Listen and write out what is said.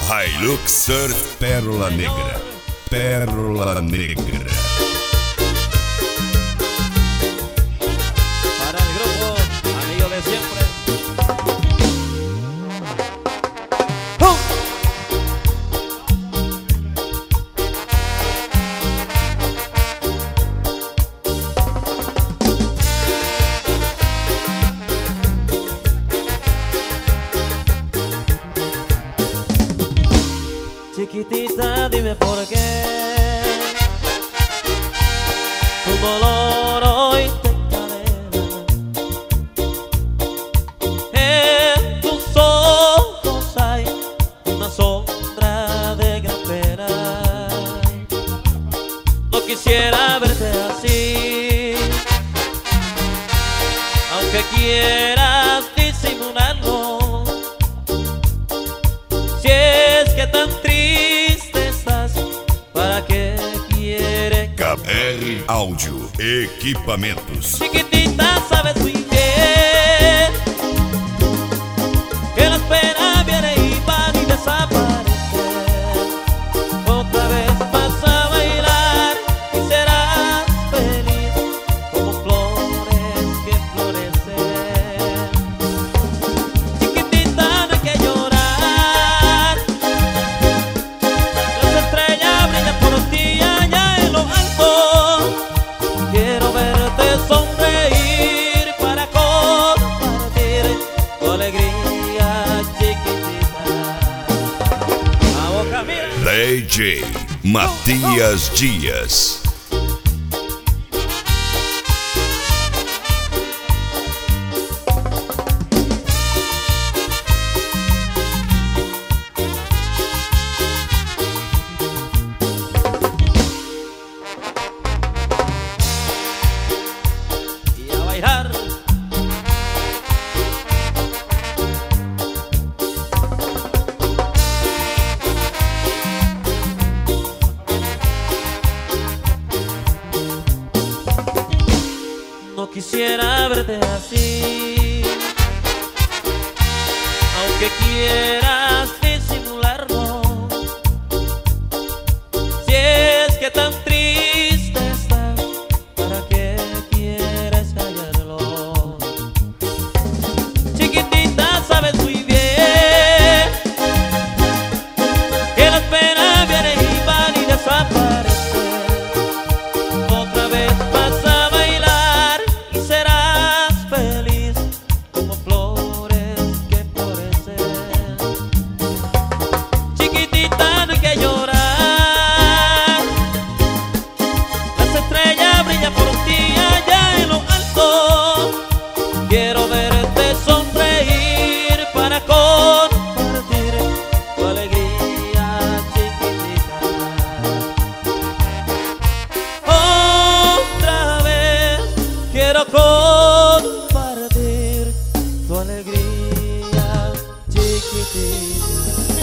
Hilux Surf Pérola Negra. Pérola Negra. Para el grupo Amigo de Siempre. Chiquitita, dime por qué tu dolor hoy te encadena. En tus ojos hay una sombra de gran pena. No quisiera verte así, aunque quieras disimularlo. Si es que tan triste estás, ¿para qué quieres? KR Áudio Equipamentos. Chiquitita, sabes muy bien que las penas vienen y van y desaparecen. Otra vez vas a bailar y serás feliz como flores que florecen. Chiquitita, no hay que llorar, las estrellas brillan por ti allá en lo alto. Quiero verte sonreír para compartir tu alegría, chiquitita. A boca mira. DJ Matias Dias. Y a bailar. No quisiera verte así, aunque quieras disimularlo. Si es que tan triste estás, ¿para qué quieres callarlo? Chiquitita, sabes muy bien que las penas vienen y van y desaparecen. Otra vez vas a bailar y serás feliz como flores que florecen. Chiquitita, no hay que llorar, las estrellas brillan por ti allá en lo alto. Quiero verte sonreír para compartir tu alegría, chiquitita. Otra vez quiero compartir tu alegría, chiquitita.